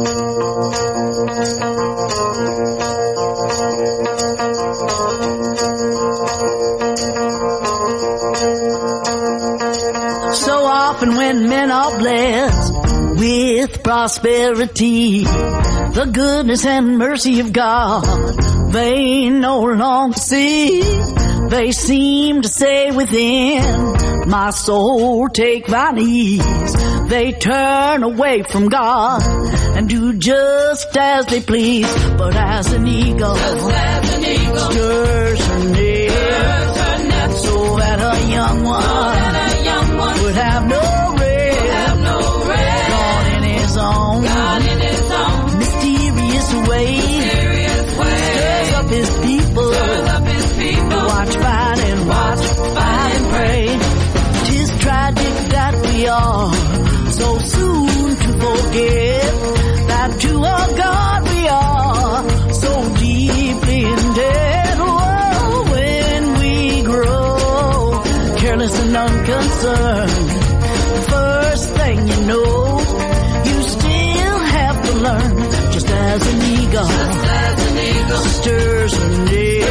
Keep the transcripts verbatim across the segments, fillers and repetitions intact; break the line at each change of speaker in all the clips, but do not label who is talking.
So often when men are blessed with prosperity, the goodness and mercy of God they no longer see. They seem to say within, my soul, take thine ease. They turn away from God and do just as they please. But as an eagle, as an eagle stirs her nest, so that a young one, a young one would have no rest. Have no rest. God in His own, God in His own mysterious way, mysterious way stirs up His people, stirs up His people to watch, fight, and watch, fight, and pray. 'Tis tragic that we are so soon to forget that to our God we are so deeply in debt. Oh, when we grow careless and unconcerned, the first thing you know, you still have to learn. Just as an eagle, just as an eagle stirs her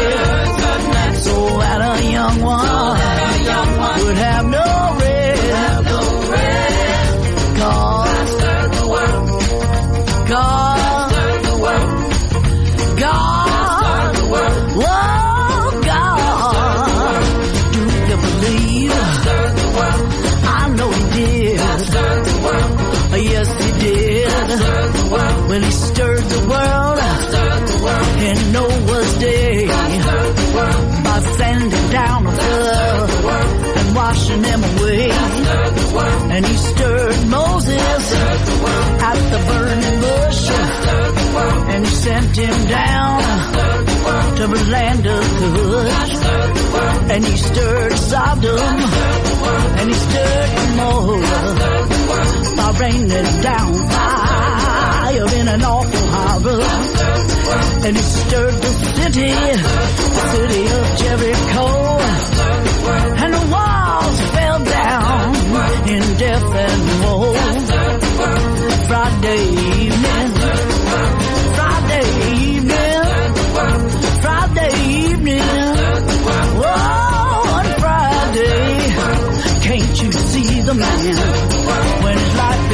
nest, so that a young one, so that a young one would have no rest. Have no rest. God stirred the world. God stirred the world. God stirred the world. Whoa, God. Do you believe? God stirred the world. I know He did. God stirred the world. Yes, He did. God stirred the world. Well, He stirred the world. God stirred the world. In Noah's day. God stirred the world. By sending down a flood and washing them away. And He stirred Moses at the burning bush, and He sent him down to the land of Cush. And He stirred Sodom, and He stirred Gomorrah by raining down fire in an awful harbor. And He stirred the city, the city of Jericho, and the walls fell down in death and woe. Friday evening, Friday evening, Friday evening, oh, on Friday, can't you see the man when his life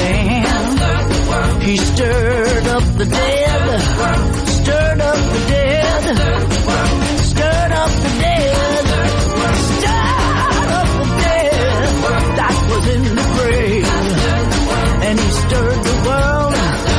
began? He stirred up the dead, stirred up the dead, stirred up the dead, stirred up the dead that was in the grave. And He stirred the world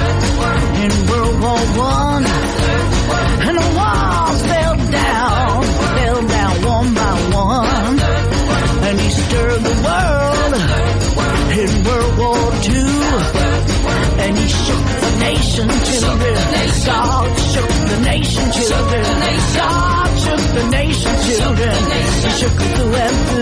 in World War One, and the walls fell down, fell down one by one. And He stirred the world in World War Two, and He shook the nation, children. God shook the nation, children. God shook the nation, children. He shook it through and through.